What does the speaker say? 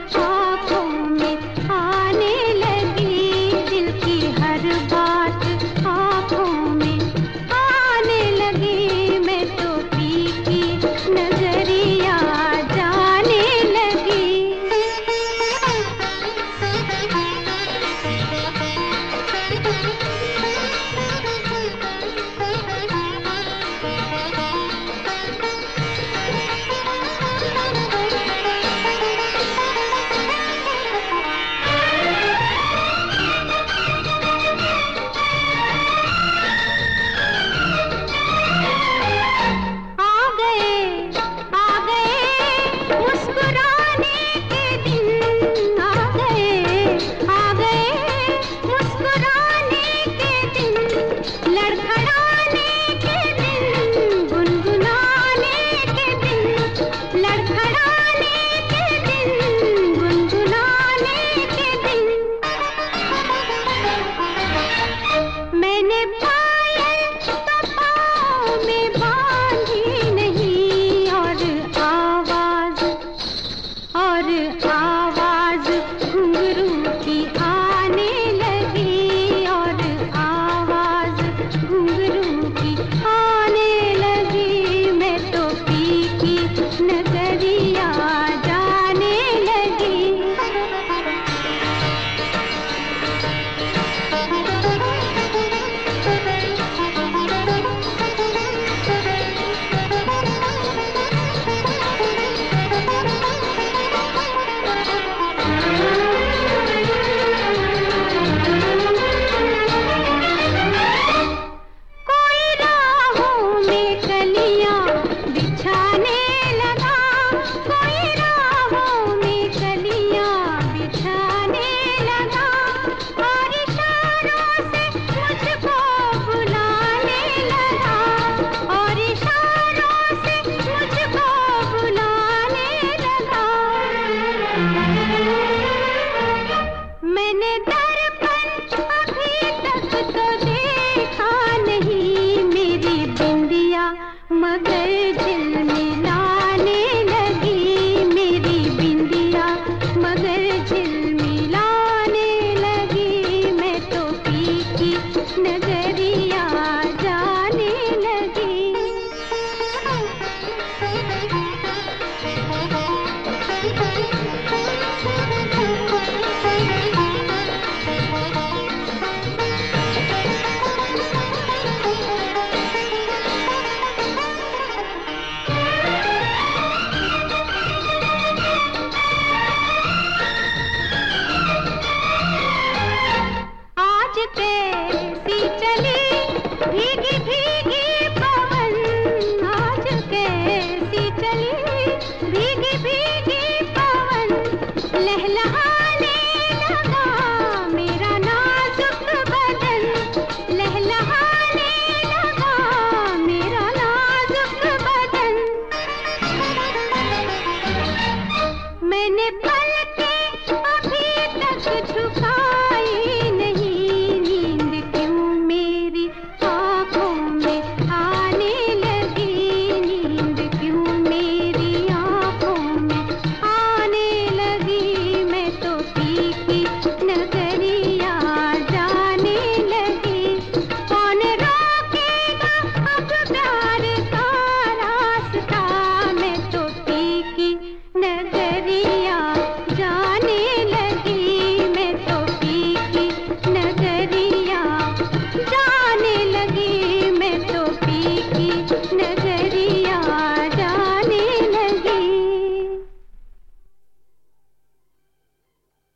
आँखों में आने लगी, दिल की हर बात आँखों में आने लगी। मैं तो फीकी नजरिया जाने लगी। मैंने पायल तो पाँव में बांधी नहीं, और आवाज घुंघरू की आने लगी, और आवाज घुंघरू की आने लगी। मैं तो फीकी नजरिया जाने लगी। मैंने दर्पण अभी तक तो देखा नहीं, मेरी बिंदिया मगर झिलमिलाने लगी, मेरी बिंदिया मगर झिलमिलाने लगी। मैं तो फीकी नजरिया जाने लगी। कैसी चली भीगी भीगी पवन, आज कैसी चली भीगी भीगी पवन, लहलहाने लगा मेरा नाजुक बदन, लहलहाने लगा मेरा नाजुक बदन। मैंने पलके